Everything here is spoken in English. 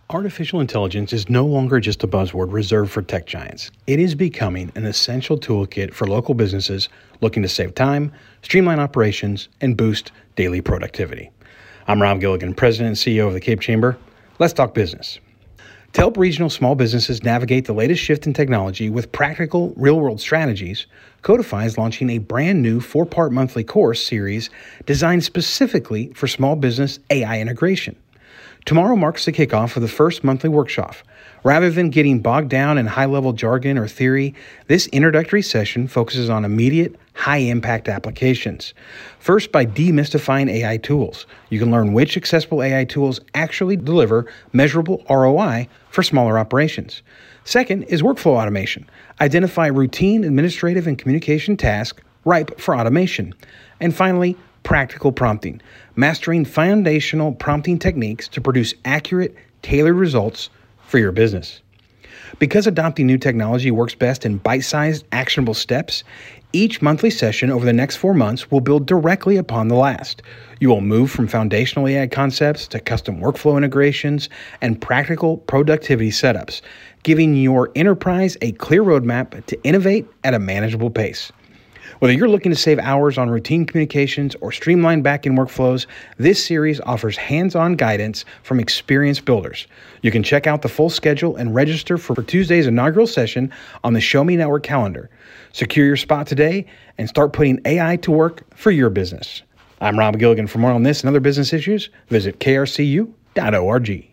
Artificial intelligence is no longer just a buzzword reserved for tech giants. It is becoming an essential toolkit for local businesses looking to save time, streamline operations, and boost daily productivity. I'm Rob Gilligan, President and CEO of the Cape Chamber. Let's talk business. To help regional small businesses navigate the latest shift in technology with practical, real-world strategies, Codify is launching a brand new 4-part monthly course series designed specifically for small business AI integration. Tomorrow marks the kickoff of the first monthly workshop. Rather than getting bogged down in high-level jargon or theory, this introductory session focuses on immediate, high-impact applications. First, by demystifying AI tools, you can learn which accessible AI tools actually deliver measurable ROI for smaller operations. Second is workflow automation. Identify routine administrative and communication tasks ripe for automation. And finally, practical prompting, mastering foundational prompting techniques to produce accurate, tailored results for your business. Because adopting new technology works best in bite-sized, actionable steps, each monthly session over the next 4 months will build directly upon the last. You will move from foundational AI concepts to custom workflow integrations and practical productivity setups, giving your enterprise a clear roadmap to innovate at a manageable pace. Whether you're looking to save hours on routine communications or streamline back-end workflows, this series offers hands-on guidance from experienced builders. You can check out the full schedule and register for Tuesday's inaugural session on the Show Me Network calendar. Secure your spot today and start putting AI to work for your business. I'm Rob Gilligan. For more on this and other business issues, visit krcu.org.